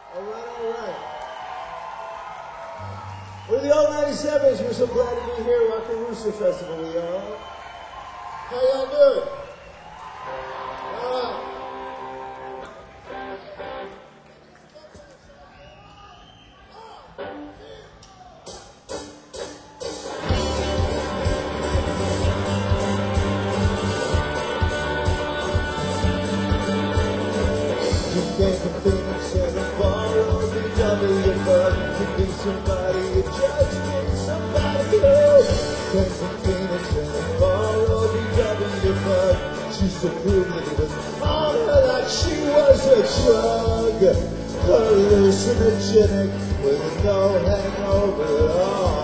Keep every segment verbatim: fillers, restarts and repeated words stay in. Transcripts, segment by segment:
All right, all right. We're the Old ninety-sevens. We're so glad to be here. Rock the Rooster Festival, we are. How y'all doing? All right. Somebody a judgment, somebody else. Came from Phoenix and a borrow B W, but she still proved that it was on her like she was a drug. Hallucinogenic with no hangover at all.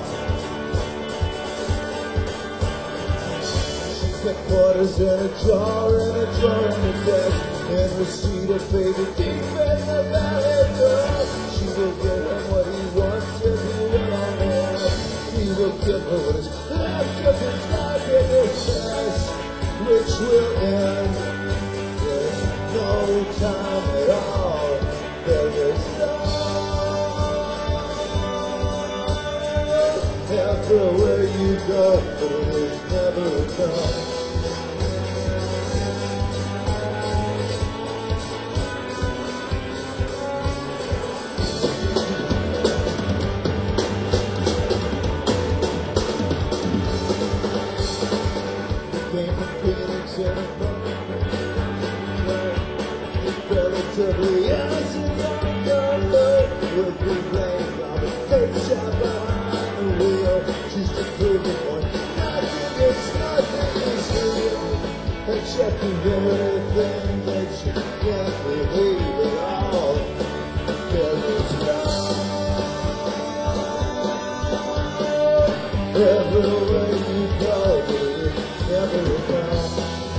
She kept quarters in a jar and a drawer in the desk, and receipt of baby deep in the valley girl. She will give him what he wants if he will on her. He will give her what is left of his life in his chest, which will end. There's no time at all. There is no everywhere you go, but it is never enough. Relatively innocent young girl with the blame of a fake shot behind the wheel. She's the proving one. Nothing is nothing is real. And checking everything that she can't believe at all. There is love everywhere you go, but it's never enough.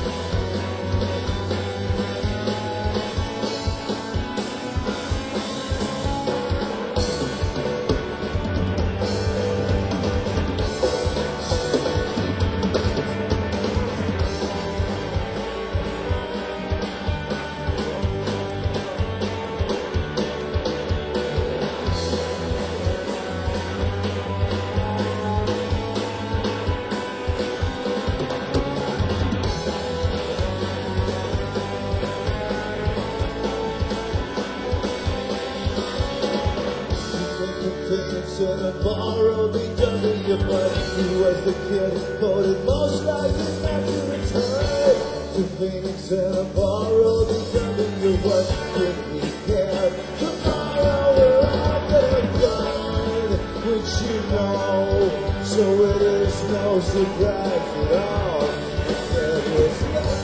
In a borrowed B W, but he was the kid who voted most likely not to return to Phoenix in a borrowed B W. What did he care? Tomorrow we're all gonna die, which you know, so it is no surprise at all. There is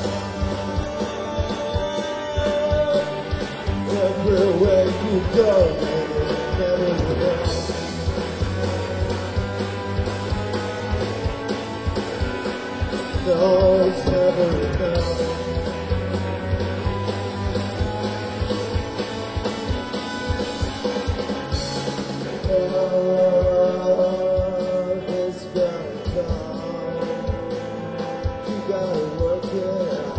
love everywhere you go, and it's never enough. No, it's never enough. Love is gonna come. You gotta work it out.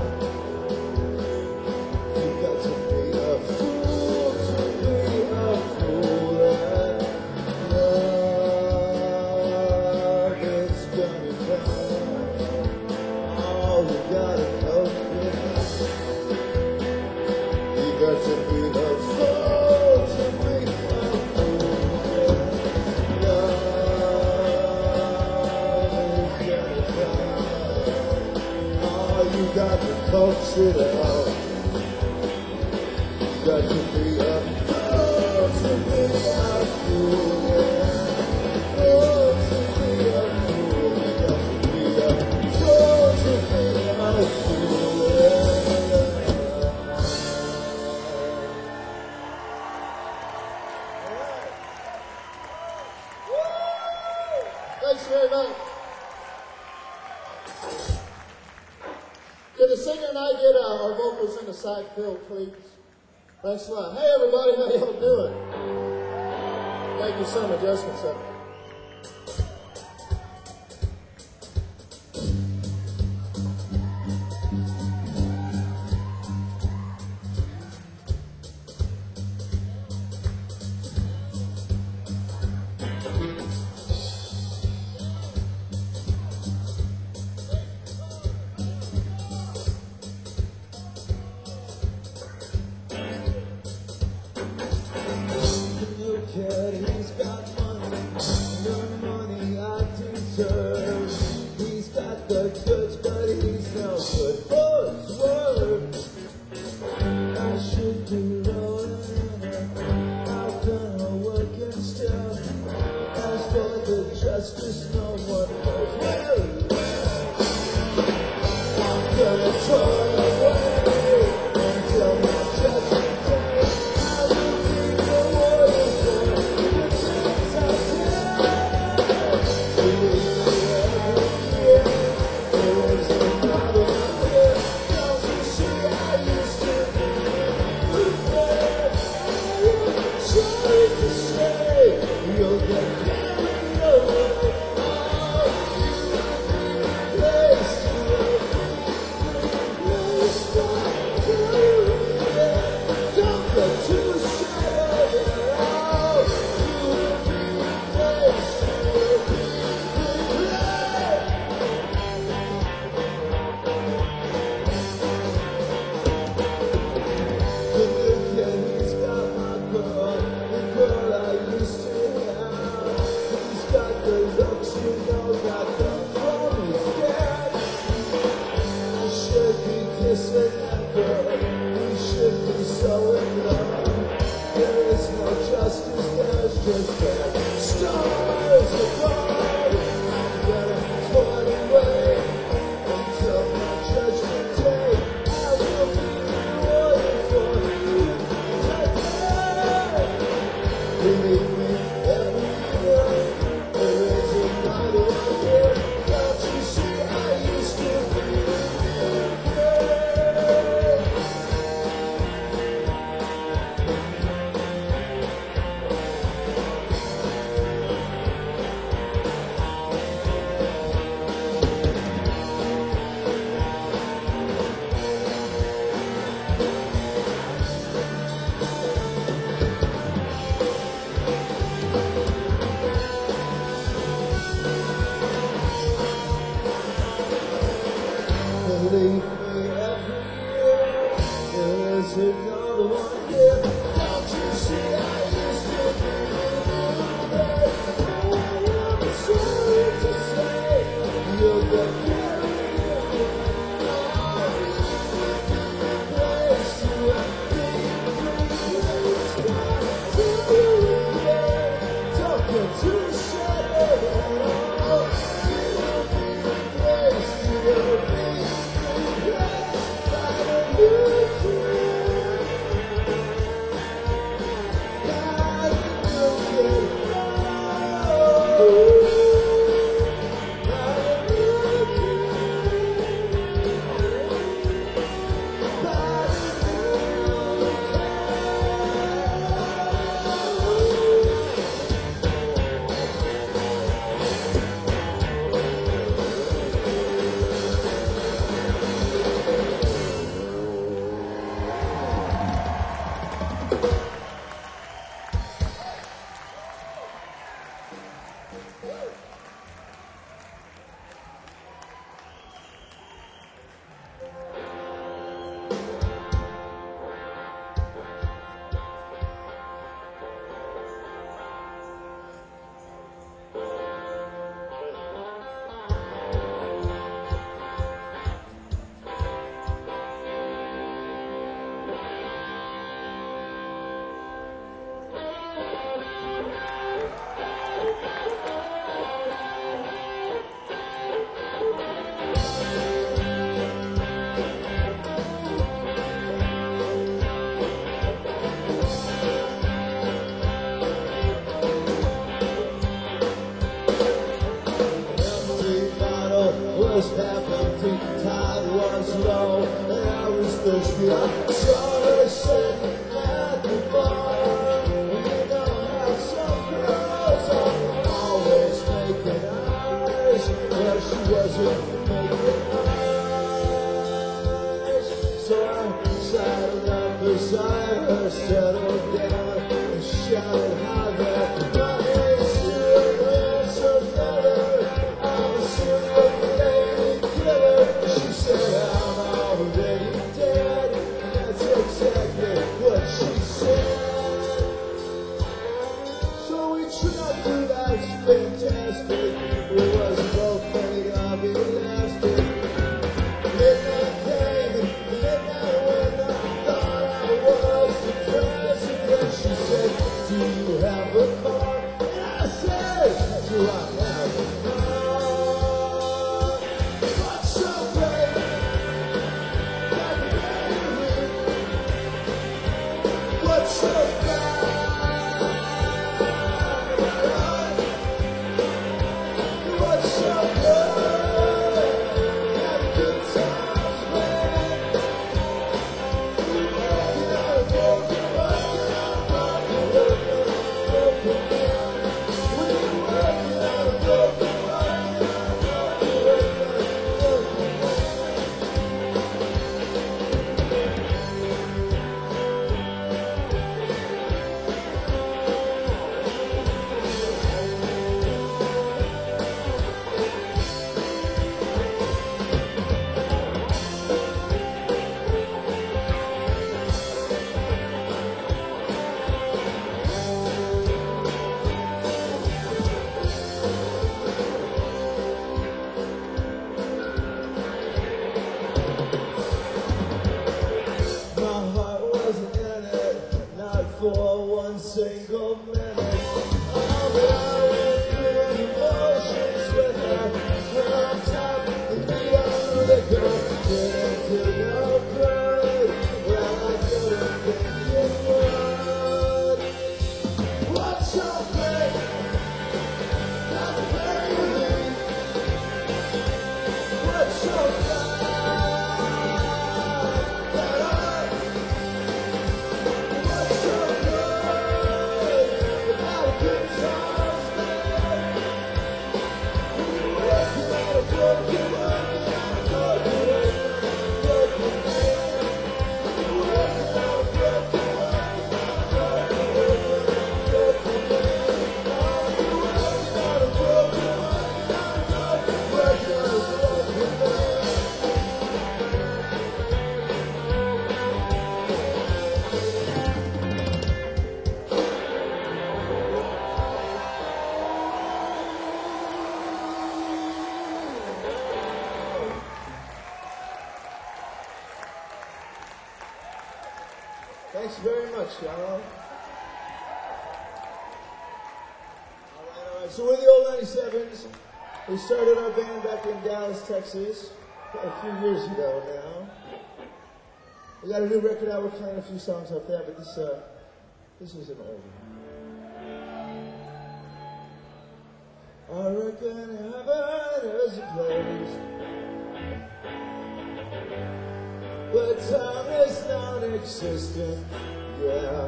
You got to be a fool to be a fool. And love is gonna come. You gotta cope with it. You got to be the fool to be a fool. Love is gonna come. Oh, you got to coax it out. You got to be a fool to be a fool. Fool to be a fool. You got to be a fool to be a fool. Thanks very much. Can the singer and I get uh, our vocals in the side fill, please? Thanks a lot. Hey, everybody, how y'all doing? Making some adjustments up. kid, he's got money, the money I deserve. He's got the goods, but he's no good for his word. I should be rolling in it, I've done a work and stuff. As for the justice, no one knows where it is. I'm gonna throw it away until my judgment day. I will be the warrior for the things I did. Believe me, every year there is another one here. Don't you see I used to be prepared? I'm sorry to say you'll get carried away. Oh, you place to place don't do it. Don't get too shy of it. Oh, you place to place. The new kid, he's got my girl, the girl I used to have. He's got the looks, you know, got the phony scared. I should be kissing that girl, we should be so in love. There is no justice, there's just bad stars above. I'm gonna throw it away until my judgment day. I will be rewarded for the things I did. Believe me, every year there is another one here. Don't you see I used to be really good? Believe me, every year there is another one here. Don't you see I used to be really good? Oh, I'm sorry to say you'll get carried away. Oh, place to be, place to do it. Don't get too shy of it. Oh, place to be. Was half empty, tide was low, and I was thirsty. I saw her sitting at the bar. You know how some girls are always making eyes, well, she wasn't making eyes. So I sat down beside her, settled down, and shouted how that my name's serial, so better. I'm a serial killer. She said I'm already dead, and that's exactly what she said. Single minute, all that I went through emotions with her, her on top and me on the go. Didn't do no good, well I couldn't think it would. What's your play? Not play with me. What's your plan? That I, what's your Thanks very much, y'all. All right, all right. So we're the Old ninety-sevens. We started our band back in Dallas, Texas, a few years ago now. We got a new record out. We're playing a few songs off that, but this uh, this is an old one. I reckon heaven is a place where time is non-existent, yeah.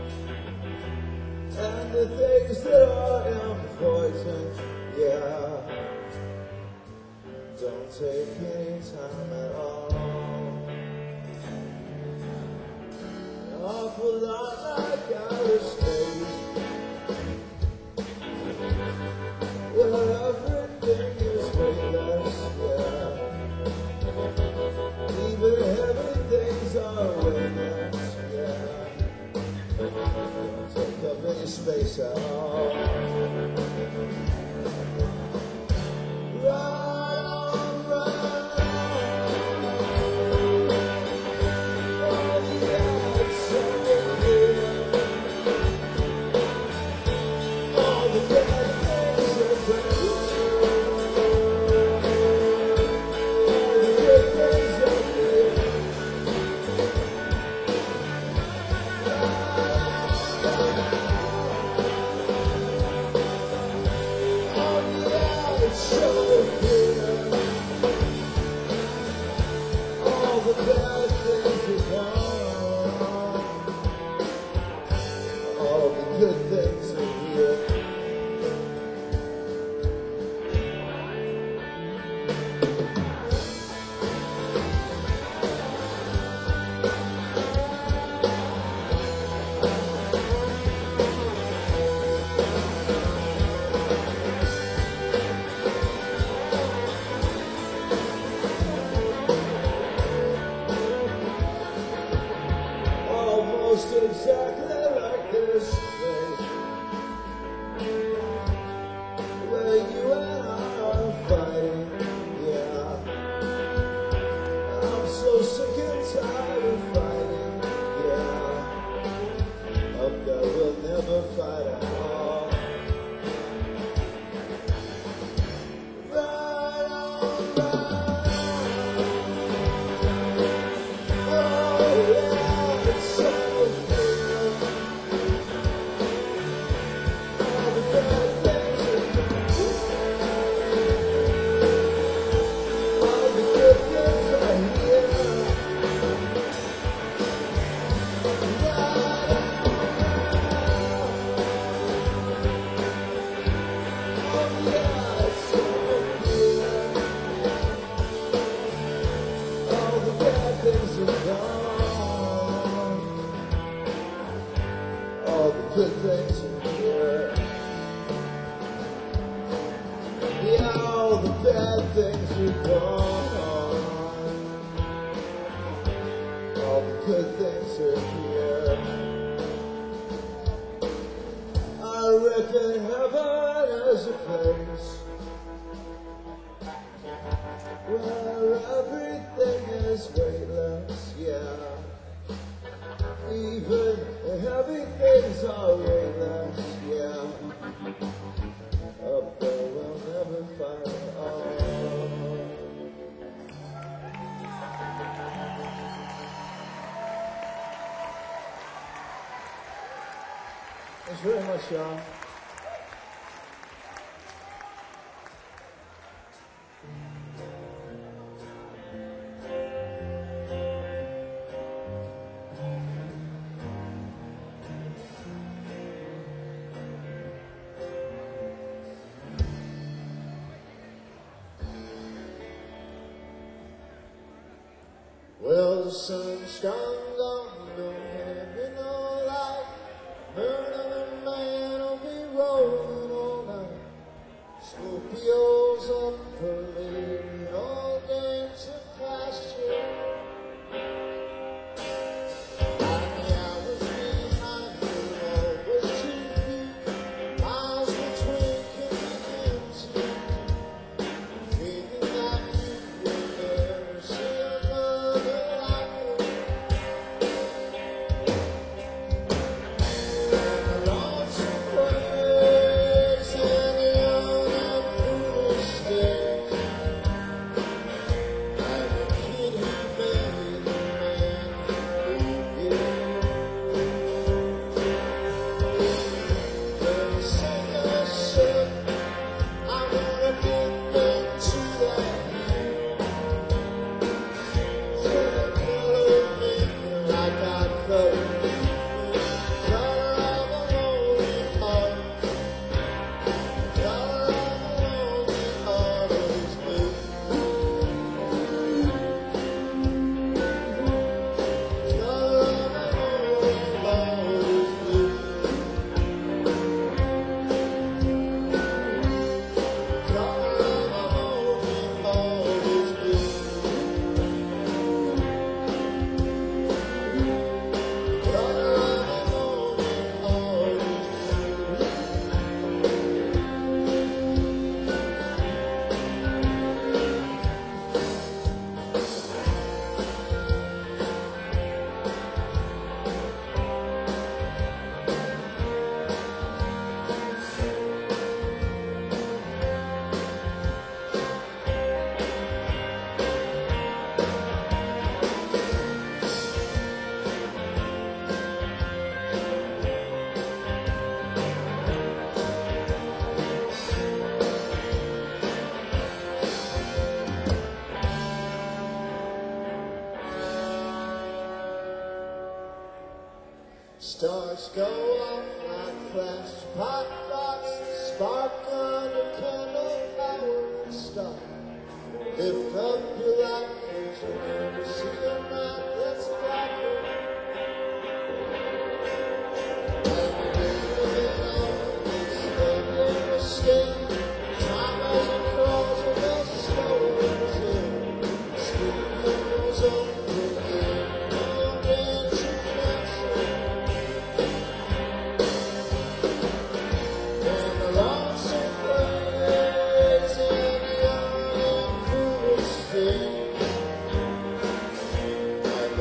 And the things that are important, yeah, don't take any time at all. An awful lot like outer space, where everything is weightless, yeah. Even heaven things are weightless, yeah. Don't take up any space at all. Right on, right on. Oh, yeah, it's so good. All the bad things are better. Almost exactly like this place where you and I are fighting, yeah. I'm so sick and tired of fighting, yeah. Up there we'll never fight at all. Right on, right on. Oh yeah, it's so good. good things are here. Yeah, all the bad things are gone. All the good things are here. I reckon heaven is a place where everything is weightless, yeah. Even the heavy things are weightless, yeah. Up there we'll never find all. Thanks very much, y'all. Well, the sun's gone down, don't have me no light. Murder man will be rolling all night. Scorpios up for lady, all games of pasture. And the hours behind you, always too few. Miles between can begin to feeling that you will never see another like you. And the lonesome waves and the young and foolish days. And the kid who made the man who When the singer said, I'm gonna get into that hill. So the color of me like I felt color of a lonely heart. Color of a lonely heart is blue. Color of a lonely heart is blue. Color of a lonely heart is blue. Color of a lonely heart is blue. Stars go off like flash pot lights, spark under candle power and stop. Lift up your light, cause you'll never see a night that's blacker. And the day is never escape. Time as it crawls with the stories in. Studios open again, no dancing faster. And the lonesome waves and the young and foolish days. And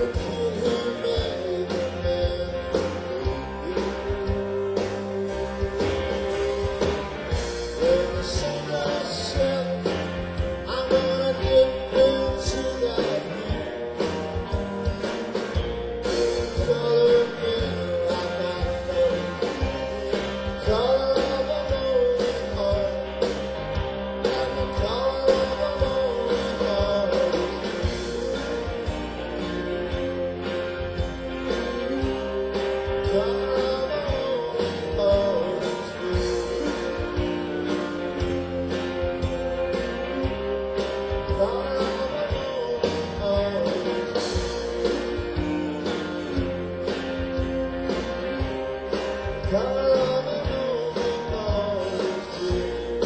color of the moving always be.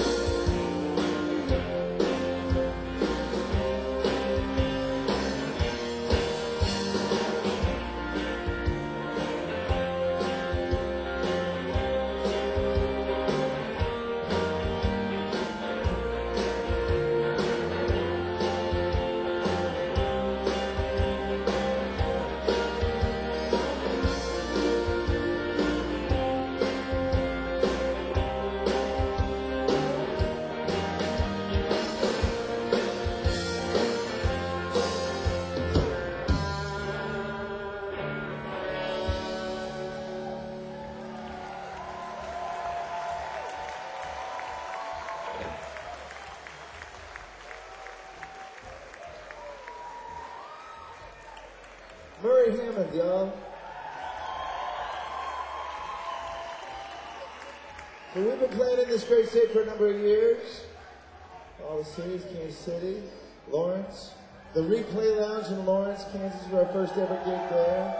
Murray Hammond, y'all. So we've been playing in this great state for a number of years. All the cities, Kansas City, Lawrence. The Replay Lounge in Lawrence, Kansas was our first ever gig there.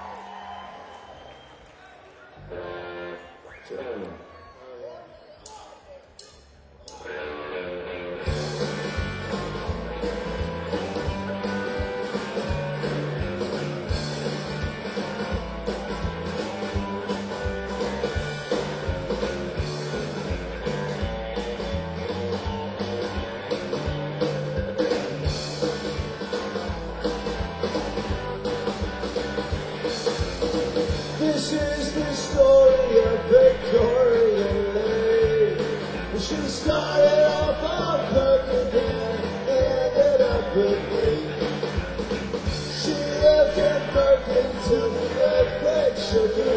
This is the story of Victoria Lane. She started off on Perkins and ended up with me. She lived in Perkins till the earthquake shook her.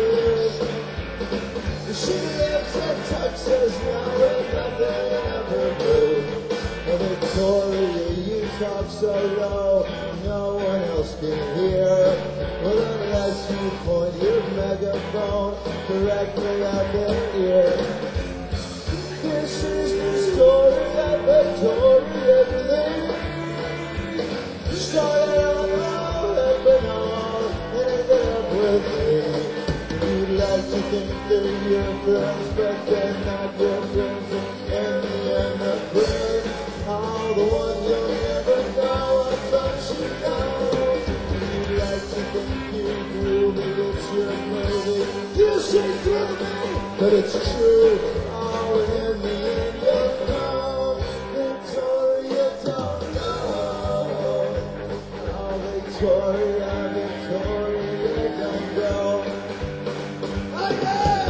She lives in Texas now with nothing ever moved. Oh, Victoria, you talk so low, no one else can hear. Well, unless you point your megaphone directly at their ear. This is the story of Victoria Lane. Started out loud and been on and ended up with me. You'd like to think they're your friends, but they're not your friends. And in the end, the friends are the ones you'll never know unless you know. You'd like to think you're groovy, it's your movie. You say through me, but it's true. Oh, and in the end, you'll know. Victoria don't know. Oh, Victoria, Victoria don't know. Oh, yeah!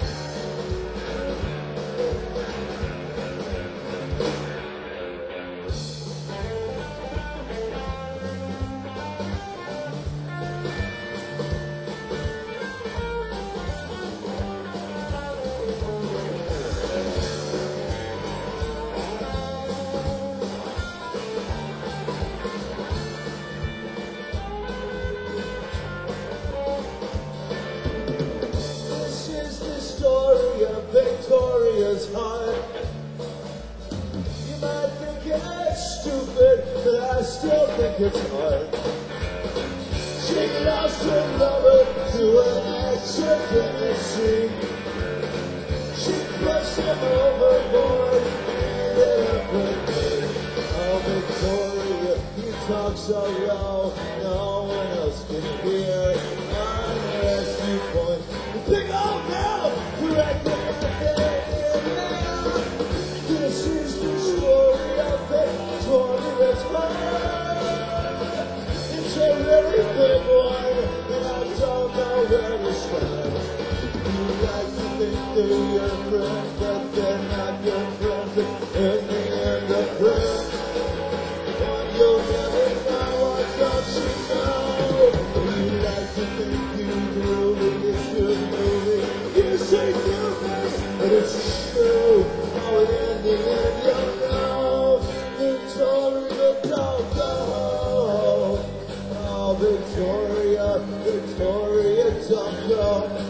This is the story of Victoria's heart. You might think it's stupid, but I still think it's hard. She lost her lover to an accident in the sea. She pushed him overboard and ended up with me. Oh, Victoria, you talk so low, no one else can hear. Unless you point the big old mouth directly at their ear. This is the story of Victoria's heart. It's a really big one, and I don't know where to start. You like to think they're your friends, but they're not your friends. In the end, the friends, one you'll never know, or don't you know? You like to think you groovy, it's your movie. You say through me, but it's true. Oh, and in the end, you'll know. Victoria, don't go. Oh, Victoria, Victoria, don't go.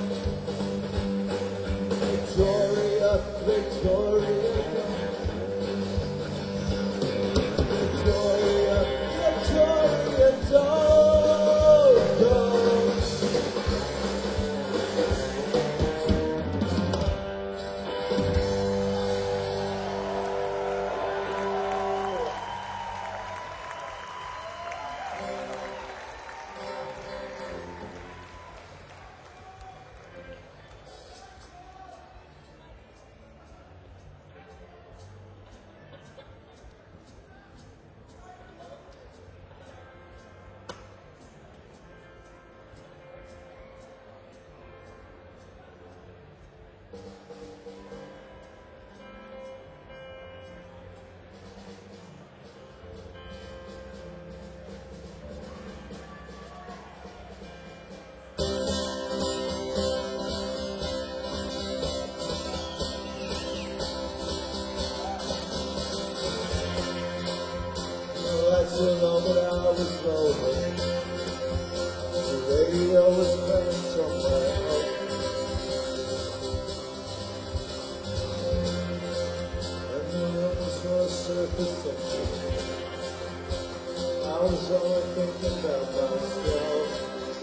Victoria, Victoria, Victoria, Victoria, don't go. attention. I was only thinking about myself.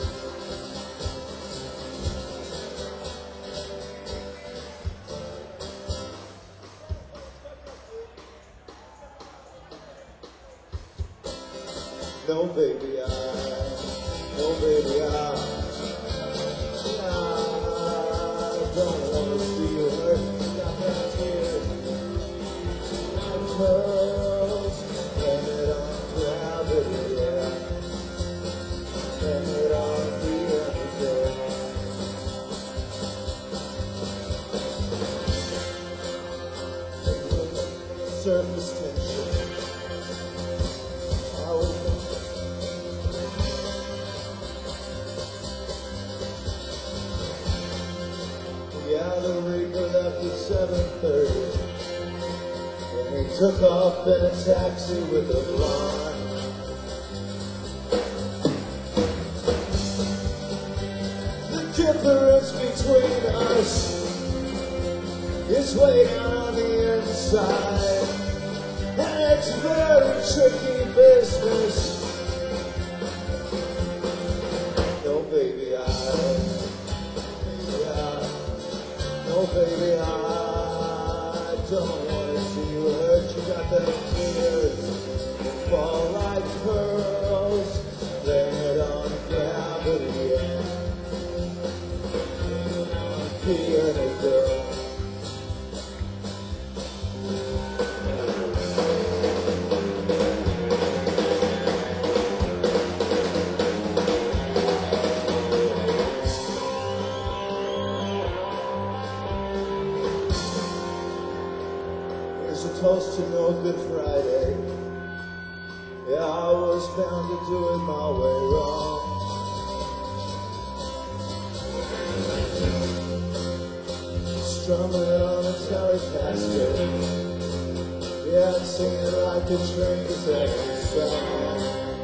No, baby, I, no, baby, I, I don't wanna see you hurt. Got that tears, my clothes, blame it on gravity, yeah. Blame it on the everyday. Surface tension. I was Yeah, the Reaper left at seven thirty. And he took off in a taxi with a blonde. The difference between us is way down on the inside. And it's very tricky business. No, baby, I, baby, I Oh, baby, I don't wanna see you hurt. You got them tears that fall like pearls. Blame it on gravity, yeah. Blame it on being a girl. Toast to no Good Friday. Yeah, I was bound to do it my way wrong. Strumming it on a Telecaster. Yeah, I'm singing like a train that's every song.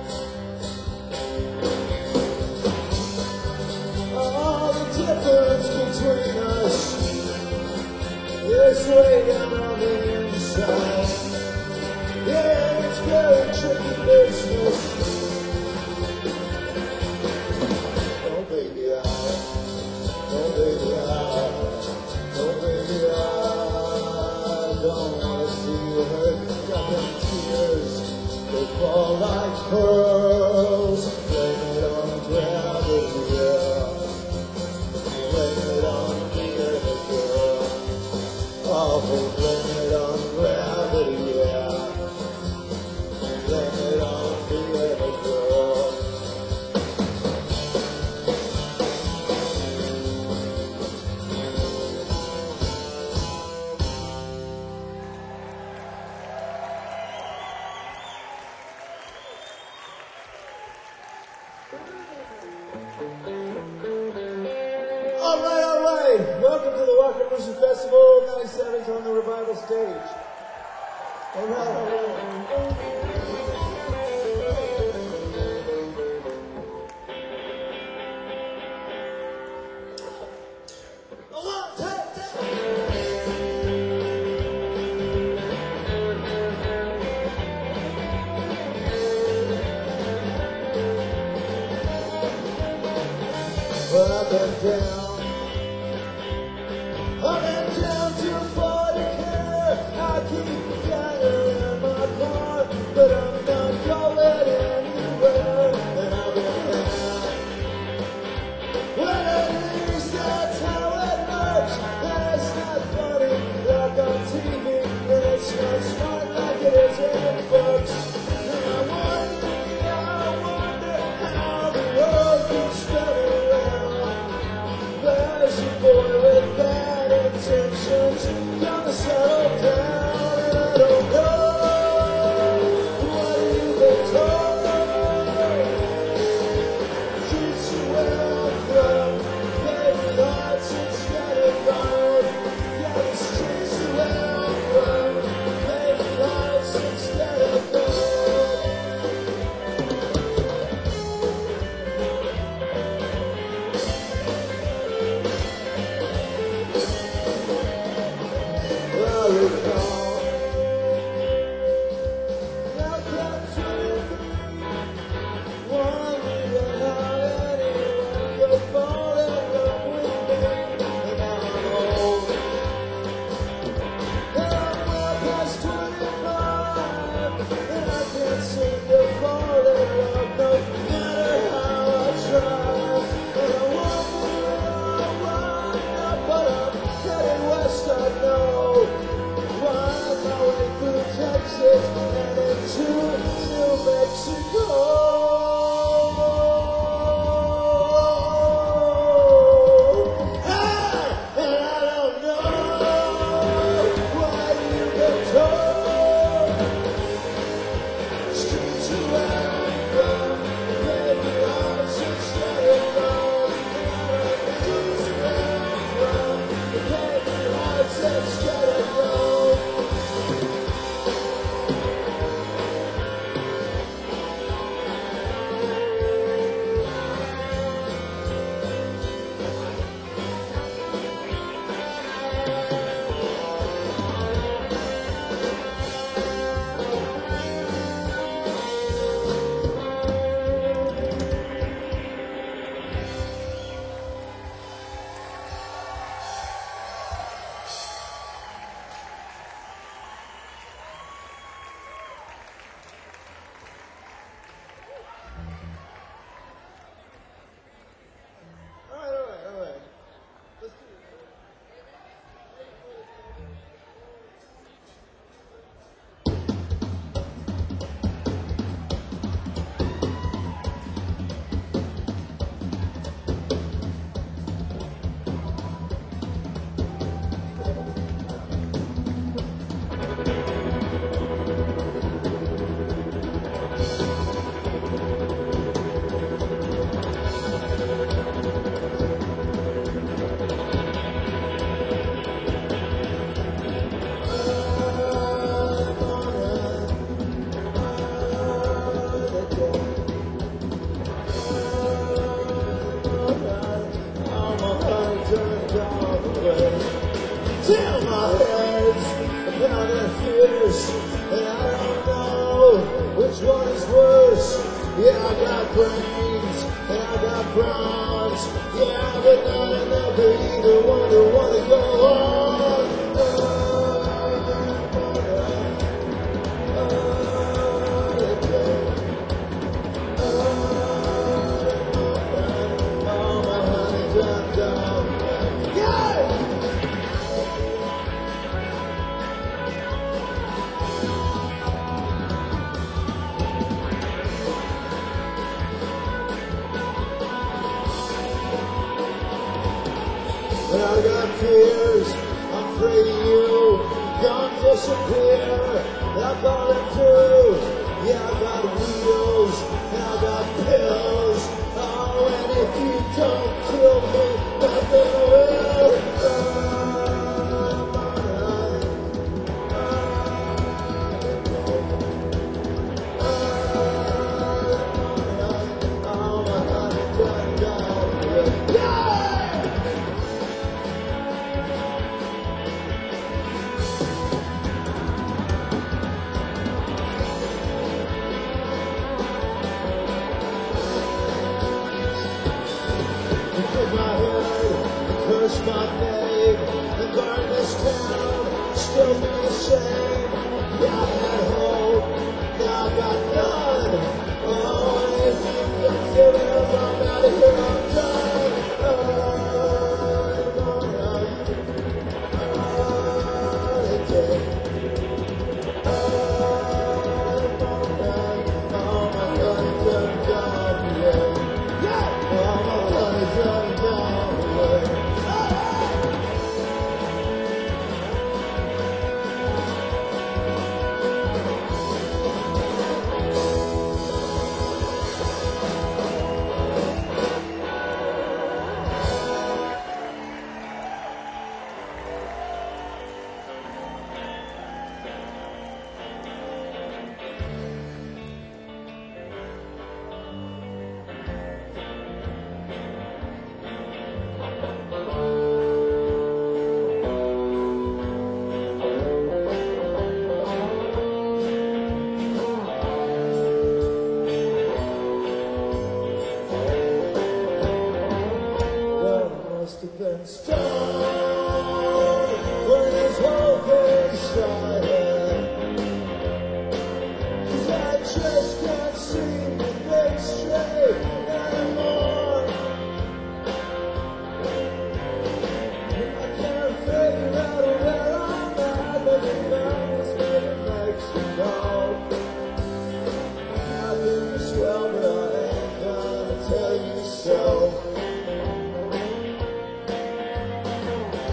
Oh, the difference between us is way down on the inside. Yeah, it's very tricky business. Oh, baby, I, oh, baby, I, oh, baby, I don't wanna see you hurt. Got them tears, they fall like pearls. Blame it on gravity, yeah. Blame it on being a girl. Oh, blame it on gravity, yeah. Blame it on being a girl. All right, all right. Welcome to the Walker Music Festival. ninety-seven's on the Revival stage. All right, all right. One, two, well, I've been down. I've been down to forty care. I keep gathering my car, but I'm not Till my head's about to finish, and I don't know which one is worse. Yeah, I got brains, and I got bronze. Yeah, but not enough of either one to wanna go on. Oh, my honey done done. Yeah! And I got fears, I'm afraid you gonna disappear. And I call it through. Yeah, I got wheels, and I got pills. Oh, and if you don't kill me, nothing will. Oh, my honey done gone. Yeah! Kick my head, curse my name, and burn this town, still be the same. Yeah, I had hope, now I got none. Oh, if you can feel it, I'm out of here, I'm done. Oh, oh, oh, my God, done, done, yeah. Yeah! Oh, my God, done, done, yeah. Well, it must have been stone when his hope inside. 'Cause I just can't seem to think straight anymore. I can't figure out where I'm at, but the mountains maybe makes you know. I think you're swell, but I ain't gonna tell you so.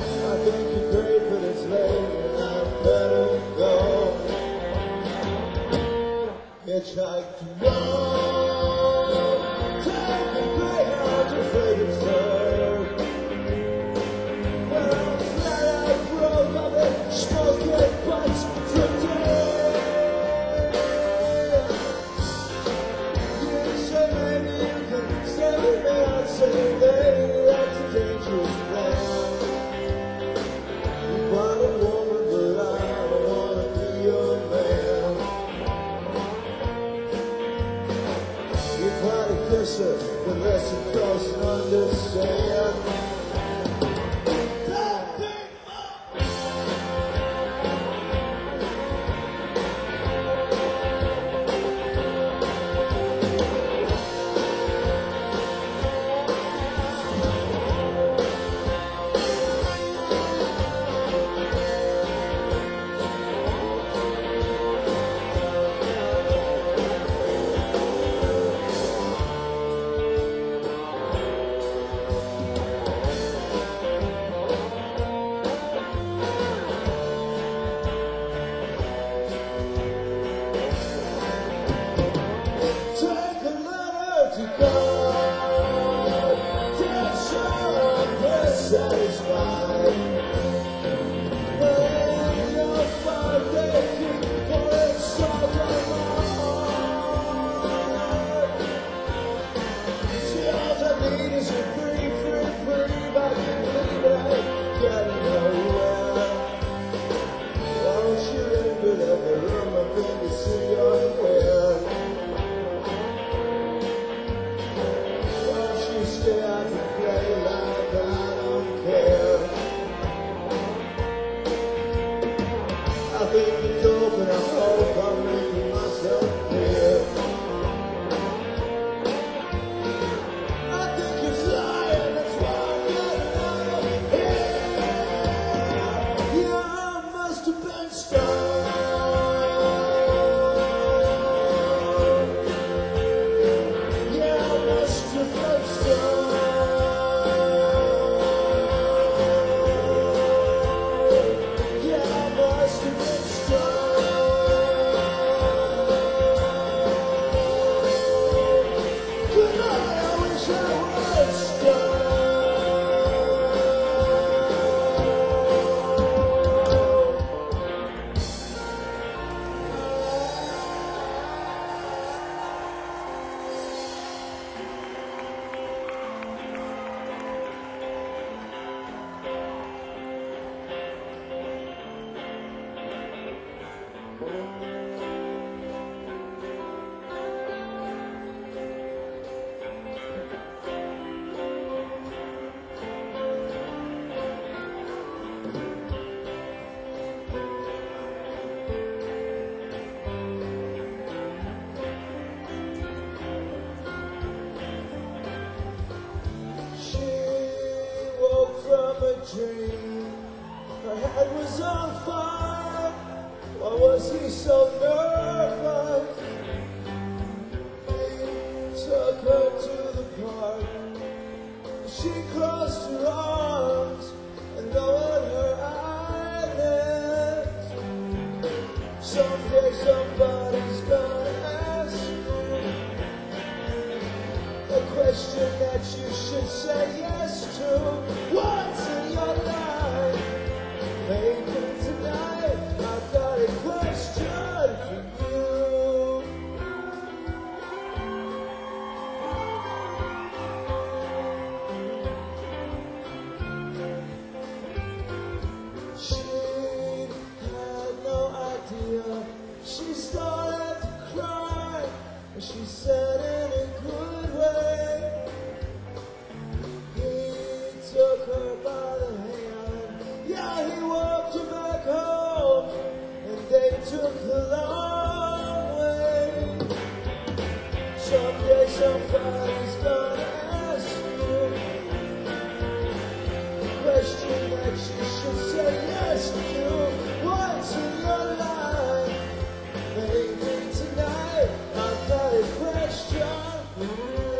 Dream. Her head was on fire. Why was he so nervous? He took her to the park. She crossed her arms and lowered her eyelids. Someday somebody's gonna ask you a question that you should say yes to. What's in your life? Maybe tonight I've got a question for you. She had no idea. She started to cry, and she said in a good way. He took her by the hand. Yeah, he walked her back home, and they took the long way. Someday somebody's gonna ask you a question that you should say yes to. What's in your life? Maybe tonight I've got a question for you.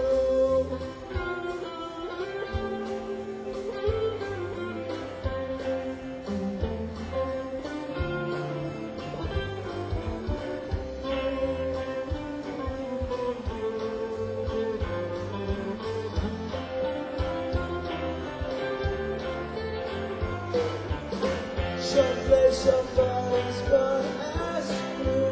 Someday somebody's gonna ask you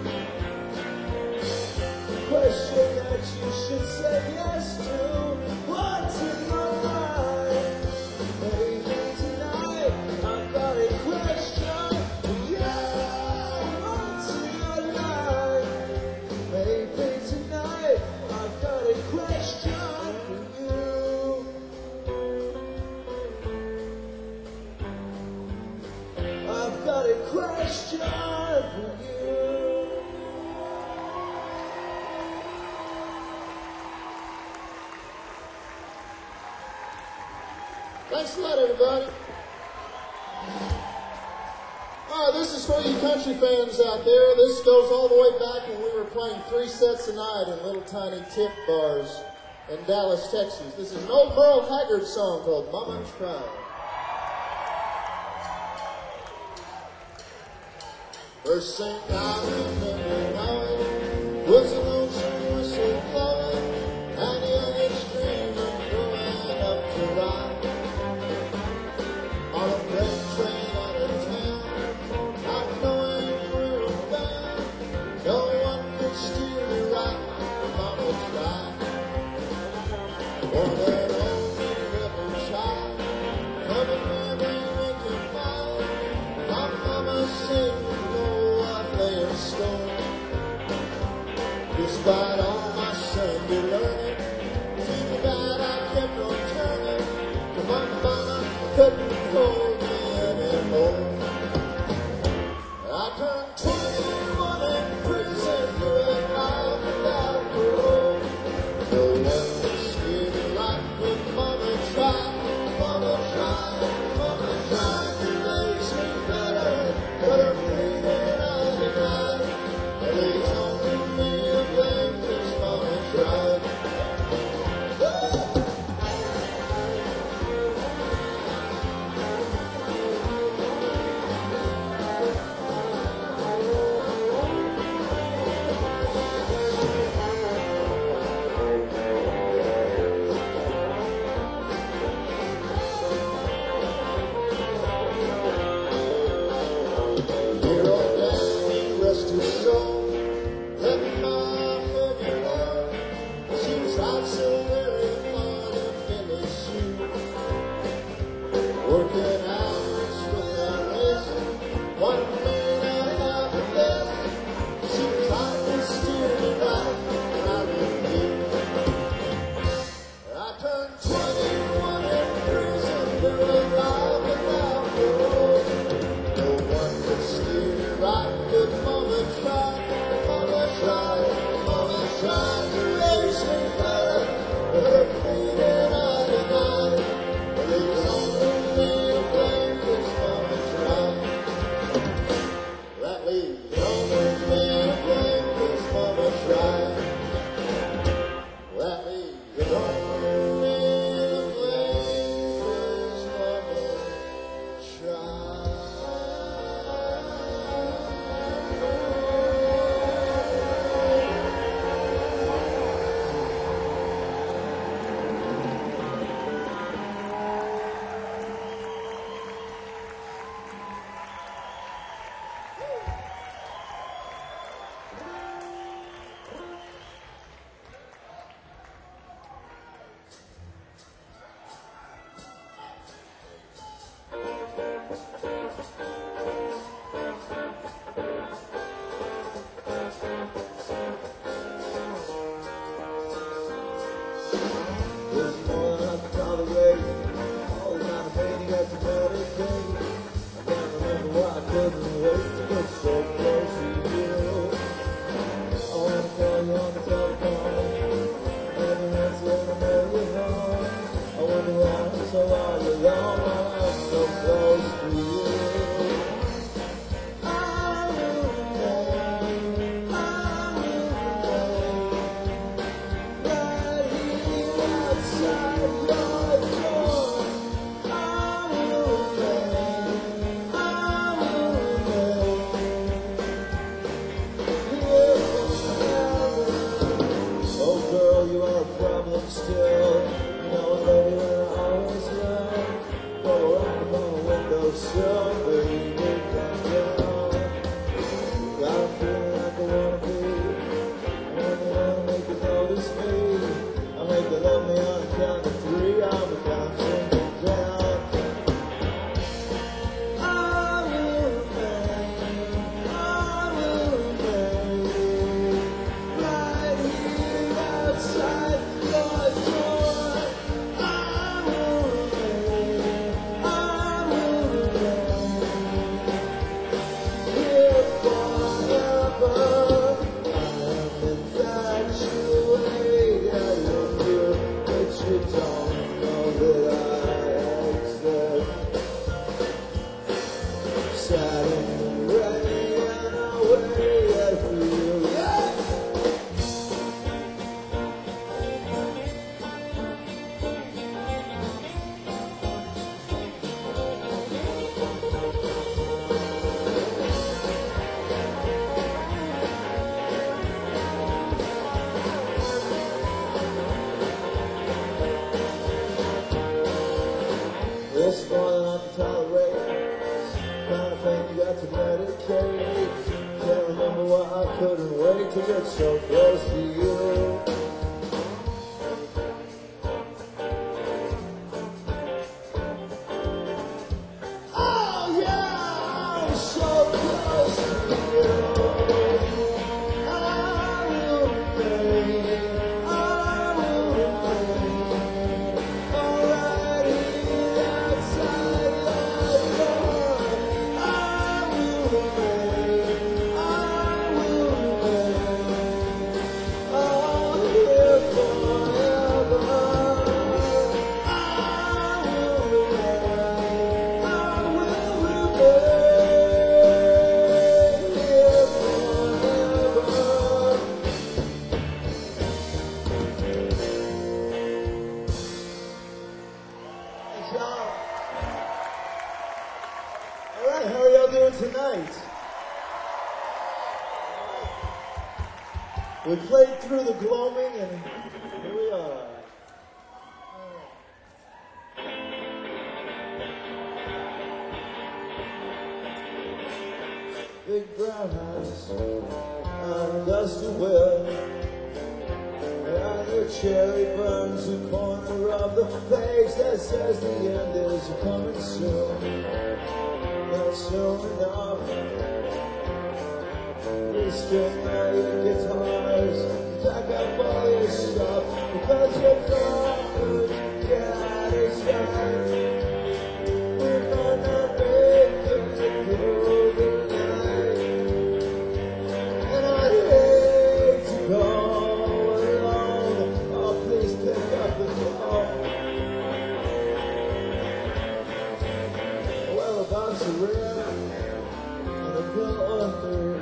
a question that you should say yes to. What's in your life? Maybe tonight I've got a question for you. What's in your life? Maybe tonight I've got a question for you. I've got a question for you. Thanks a lot, everybody. All right, this is for you country fans out there. This goes all the way back when we were playing three sets a night in little tiny tip bars in Dallas, Texas. This is an old Merle Haggard song called Mama's Cry. First thing I remember knowing was a lonesome whistle blowing and the youngest dreamer going up to ride on a freight train out of town, not knowing where we were bound. No one could steer me right, Mama tried. Oh, that only little child coming round and making mine. My mama said, stone. We played through the gloaming, and here we are. Big brown house on dusty well, and the cherry burns the corner of the page that says the end is coming soon. Not soon enough. We string all your guitars, pack up all your stuff, because your father's cat is fine. We might not make it through the night, and I'd hate to go alone. Oh, please pick up the phone. Well, a box of red and a pill of three.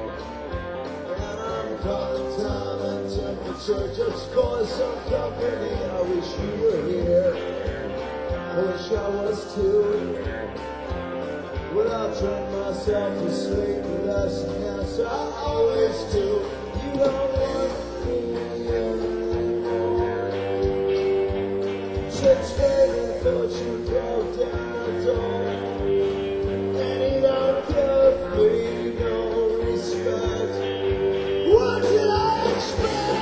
Time and temperature just for some company. I wish you were here. I wish I was too. without trying myself to sleep with us, and yes, I always do. You don't want me anymore. Six faded, thought you broke down the door, and you don't give me no respect. What did I expect?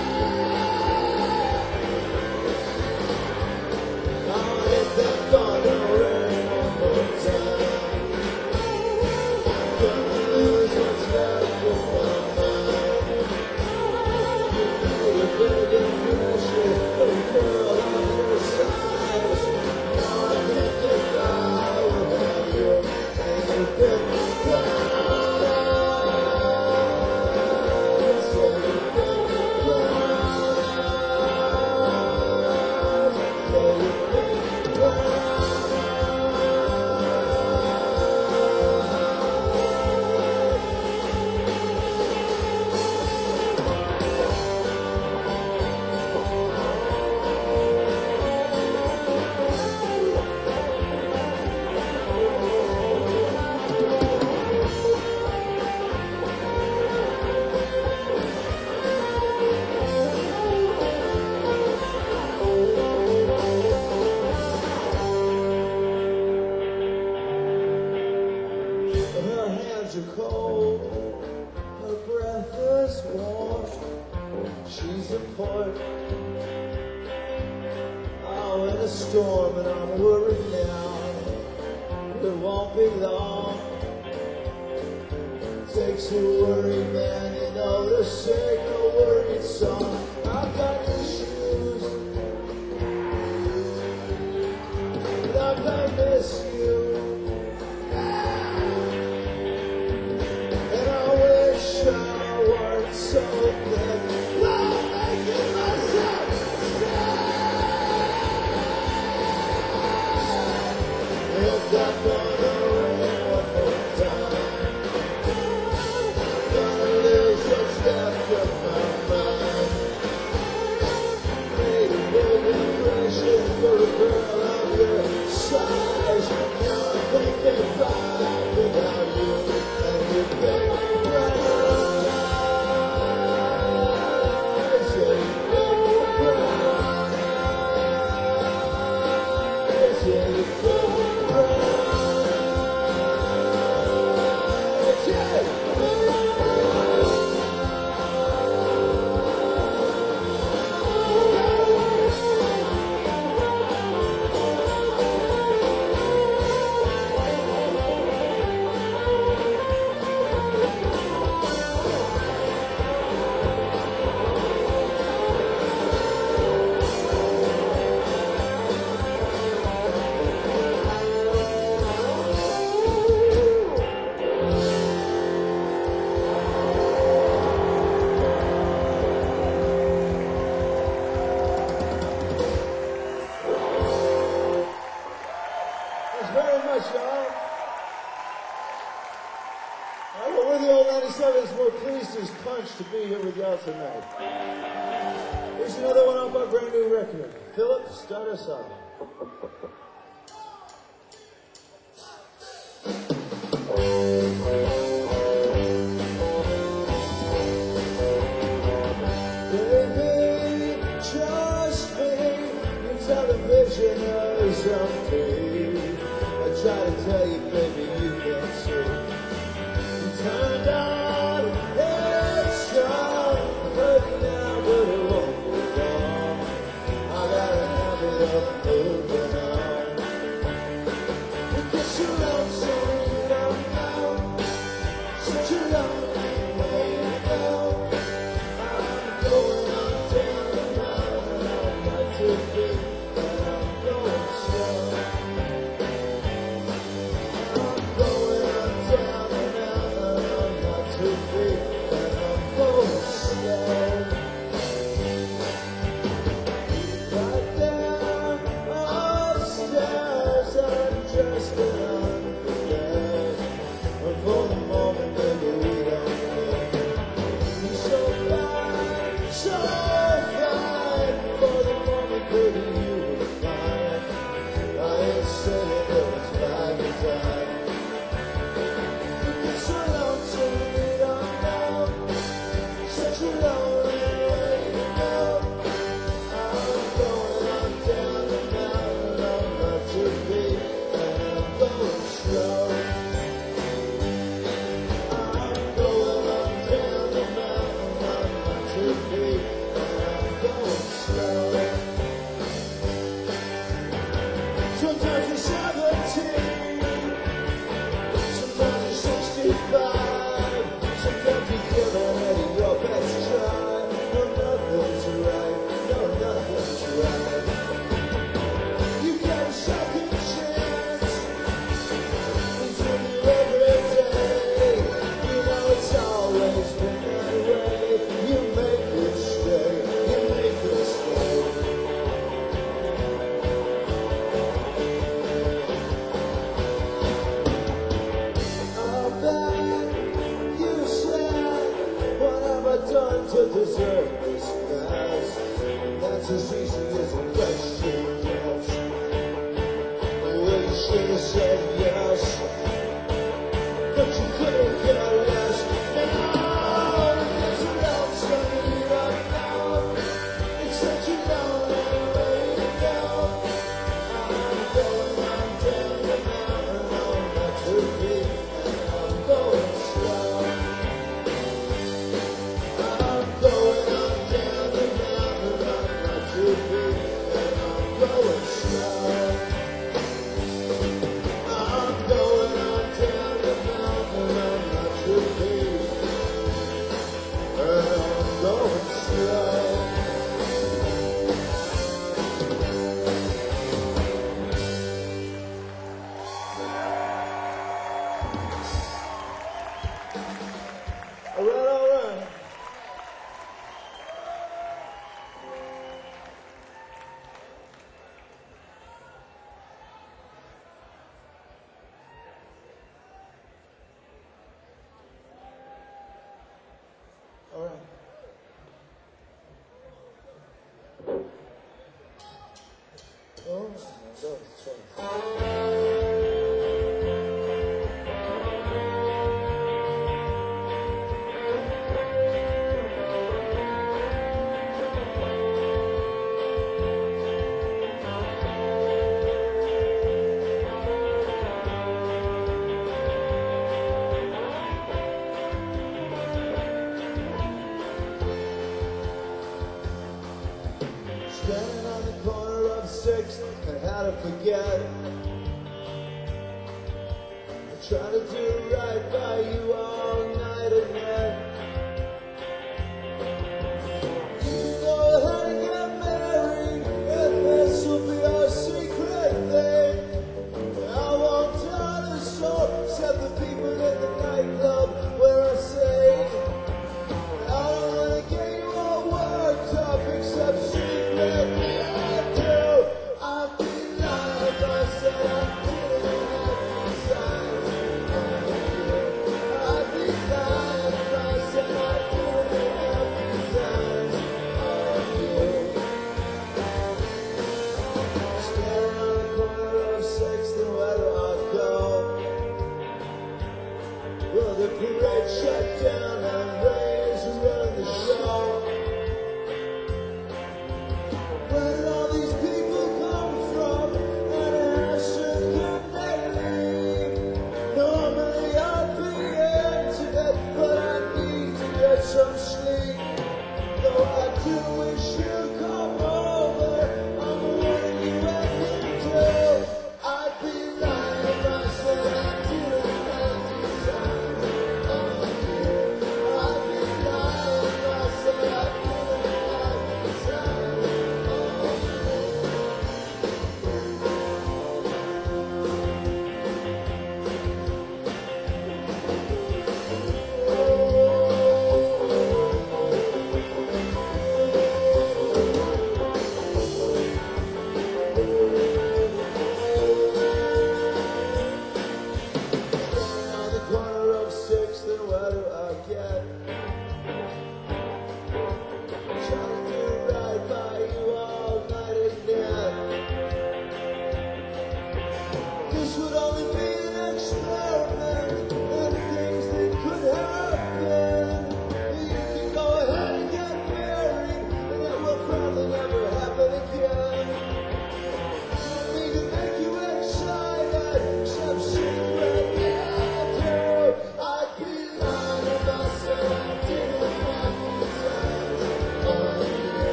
I'll hit that thunder rain one more time. I'm gonna lose what's left of my mind. You know you're begging pressure, but girl, I'm your size. Now I can't get by without you, and you've been proud. Her hands are cold, her breath is warm. She's a port out in a storm, and I'm worried now. It won't be long. Takes a worried man, you know, to sing a worried song. I've got issues, but I might miss you. And I wish I weren't so dead. I'm making myself sad. If that gonna rain one more time, gonna lose what's left of my mind. Made a big impression for a girl of your size. Now I can't get by without you, and you make me cry. Yeah, you make me cry. Yeah, you make me cry. Yeah. Thanks very much, y'all. I'm with the old ninety-seven. It's more pleased as punch to be here with y'all tonight. Here's another one off our brand new record. Philip, start us off. Baby, trust me, your television is empty. I try to tell you, baby, you can't see. You turned on headstrong, hurting now, but it won't be long. I got a habit of moving on. Because you love so you don't know, such a lonely way to go. I'm going on down and out, and I'd like to be, but I'm going slow. I'm going enough to deserve this mess. And that's as easy as a question gets. Well, you should have said yes, but you couldn't care less. Now, there's a love story right now. It's such a long way to go. I'm going on down the mountain on my two feet, and I'm going slow. I'm going on down the mountain on my two feet, and I'm going slow. I'm going on down the mountain on my two feet, and I'm going slow. All right, all right. All right. Oh, that was fun. Standing on the corner of Sixth and how to forget. I try to do right by you all night and then. You know how to get married, and this will be our secret thing. I won't tell a soul except the people in the nightclub where I sing. I don't wanna get you all worked up except secretly I do. I'd be lying if I said I'm feeling happy inside of you. I'd be lying if I said I'm feeling happy inside of you. Staring on the corner of Sixth and where do I go? Well, the parade shut down and rain is running the show. Where did all these people come from? And how soon can they leave? Normally I'd be into it, but I need to get some sleep. Though I do wish you'd come over, I'm warning you anything too. I'd be lying if I said I didn't have desire on you. I'd be lying if I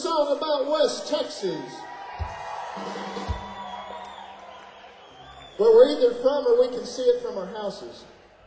song about West Texas, where we're either from or we can see it from our houses.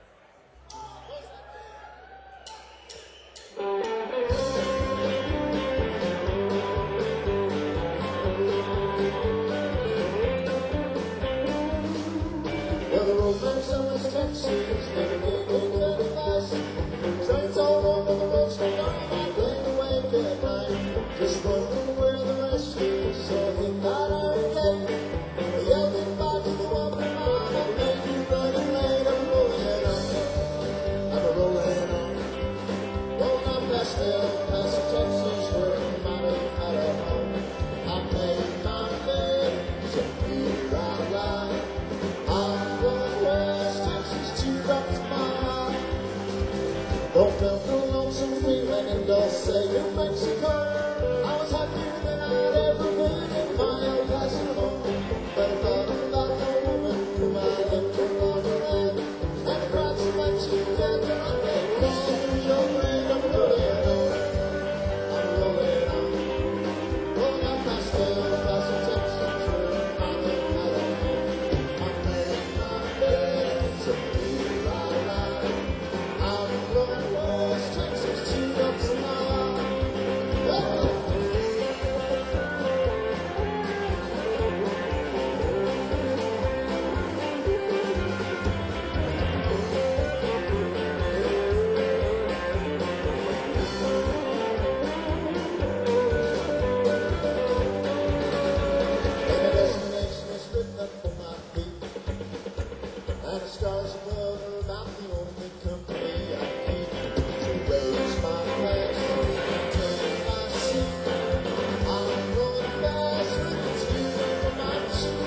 Well, the road goes on West Texas, never get any fast. Trains all over the road, so don't mind playing away midnight. Just wondering where the rest is, so he got out again. He yelled it back to the one from mine, I made you running late. I'm rolling on, I'm a rolling on. Rolling up past El Paso, Texas, where I might have had a home. I made my bed, so here I lie. I'm going West Texas to rock my heart. Don't feel the lonesome feeling in Dulce, New Mexico. I was happier than I'd ever been in my El Paso home. But I thought about the woman whom I lived along the land. And I cried so much that I made it all through your land. I'm rolling on, I'm rolling on. Rolling up past El Paso, Texas, where I live at home. I made my bed, so here I lie. I'm going West Texas to up tonight. And the destination is written up for my feet. And the stars above are about the only company I keep. To raise my glass, take my seat. I'm going fast with the tears over my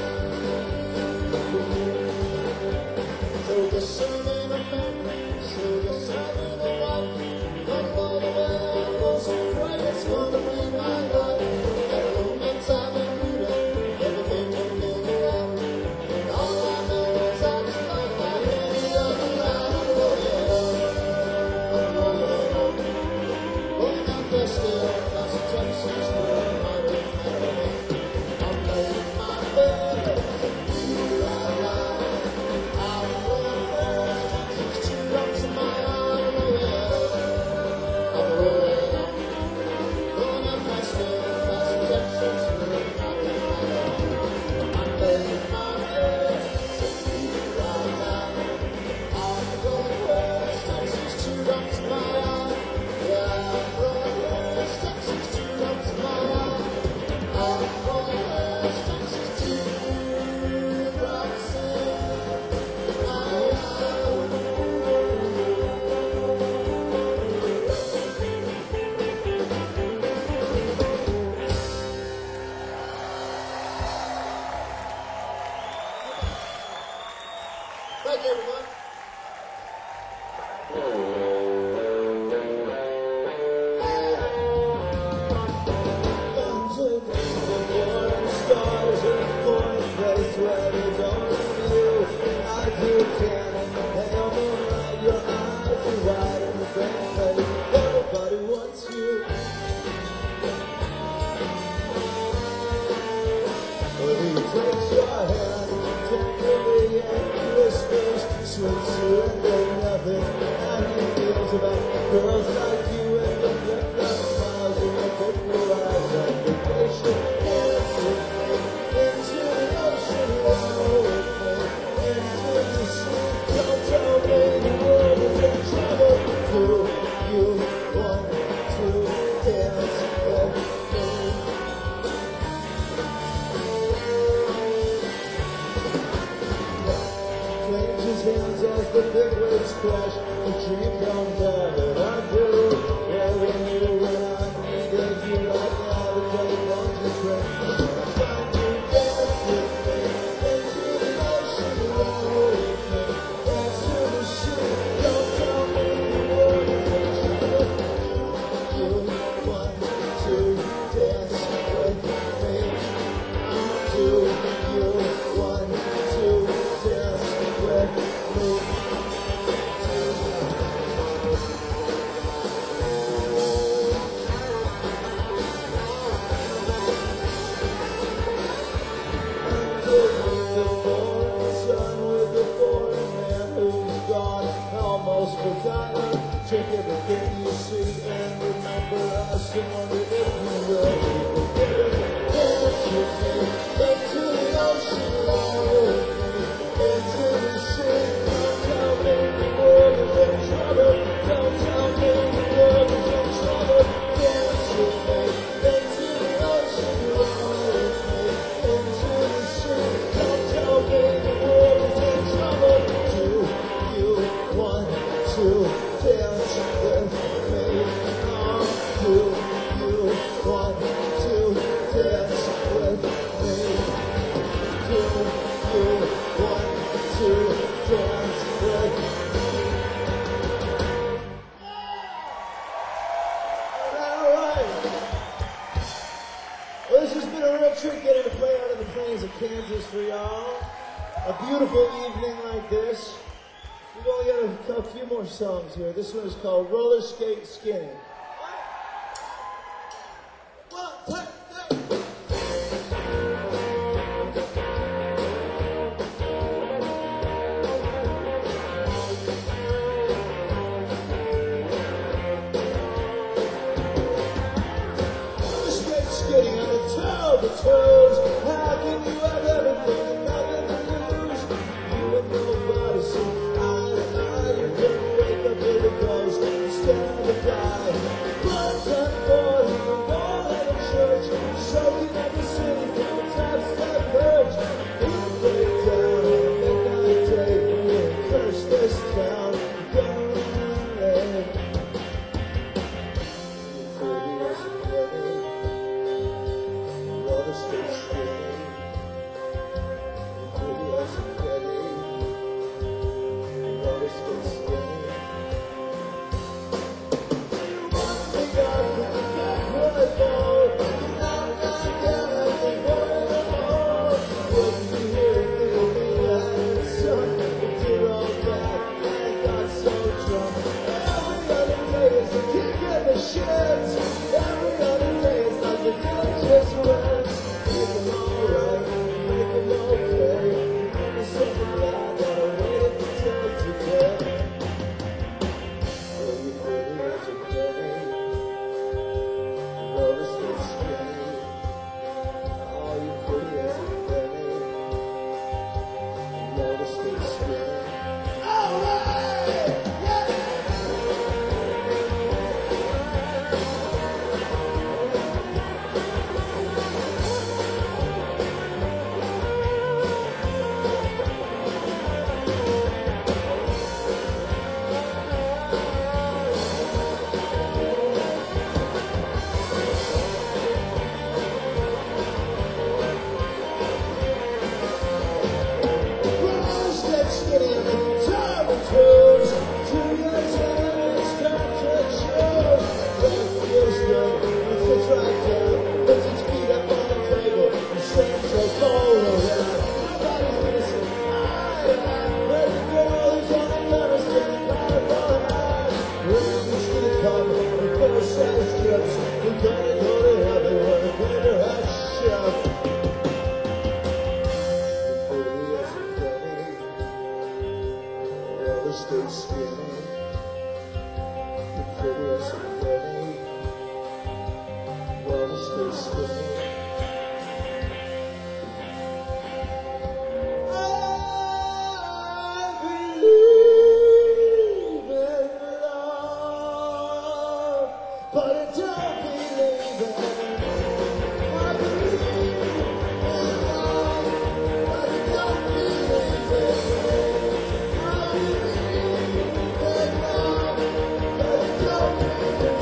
cheek. So just serving a memory, so just serving a wife. Gonna blow the way I go, so pray it's gonna be my life. And a romance I've been rooting, everything will feel around. And all I know is I just like my head up and down. I'm rolling on, I'm rolling on. Rolling out there still, across the Texas, where I might have had a home. I'm laying my bed, here I lie. I'm going West Texas to rock some my I'm rolling on, I'm rolling on. Rolling out past El Paso, Texas, where I might have had a home. I'm laying my bed, here I lie. I'm going West Texas to rock some my Yeah, I'm going West Texas to rock some my I'm going West Texas to rock some Thank you, everyone. I'm to the morning stars in a foreign place where they don't know you. I do can and on the right, your eyes are wide and the brain place. Everybody wants you. Well, he takes your hand tenderly and he whispers sweet surrender nothing. And he feels about girls like you and the flip-flop smiles and the purple eyes and vacation. Dance with me into the ocean, roll with me into the sea. Don't tell me the world is in trouble. Do you want to dance with me? Claims his hands as the big waves crash. The dream comes out that I do. Yeah, when you when I needed you right now, the telephone's a friend. Find you dance with me into the ocean, roll with me dance to the sea. Don't tell me the world is in trouble. You want to dance with me? Do you want to dance with me? to wonder if you will. Dance with me into the ocean, lie with me into the sea. Don't tell me the world is in trouble. Don't tell me the world is in trouble. Dance with me into the ocean, lie with me into the sea. Don't tell me the world is in trouble. Do you want to dance with me? Oh, do you want to dance with me? Do you want to dance with me? All right. Well, this has been a real treat getting to play out of the plains of Kansas for y'all. A beautiful evening like this. We've only got a, a few more songs here. This one is called Roller Skate Skinny. One, two, three. Roller skate skinny on the toe of the toes. How can you have everything and nothing to lose? You and nobody see eye to eye. You're gonna wake up with a ghost instead of a guy. Blood's on board in the wall at a church, soaking up the city from the top step perch. People break down on a midnight date and you curse this town. You're gonna pretty as a penny. Roller skate skinny. Pretty as a penny. Roller skate skinny. You want me up with the backward ball. Now I'm not down at the point of all. When you hear me, I had sun. We did all that. I got so drunk. Every other day is a kick in the shins. Every other day is like the day just wins. Make them alright, make them okay. I'm so glad that I waited until today. Oh, you pretty as a penny. Roller skate skinny. Oh, you pretty as a penny. Roller skate skinny. Alright! Yeah! Roller skate skinny on the top of toes. Two years in, it's time to choose. That feels good. It sits right down. Puts its feet up on the table and stands so cold around. Nobody's gonna say, "Aye, aye." Where's the girl who's on the cover standing by the bar high? Where's the ski club and full-size trips? We're gonna go to heaven where the glitter has chef. Pretty as a penny. Roller skate skinny. You're pretty as a penny. Roller skate skinny. I believe in love, but I don't believe in. I believe in love, but I don't believe in. I believe in love, but I don't believe in.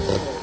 Amen.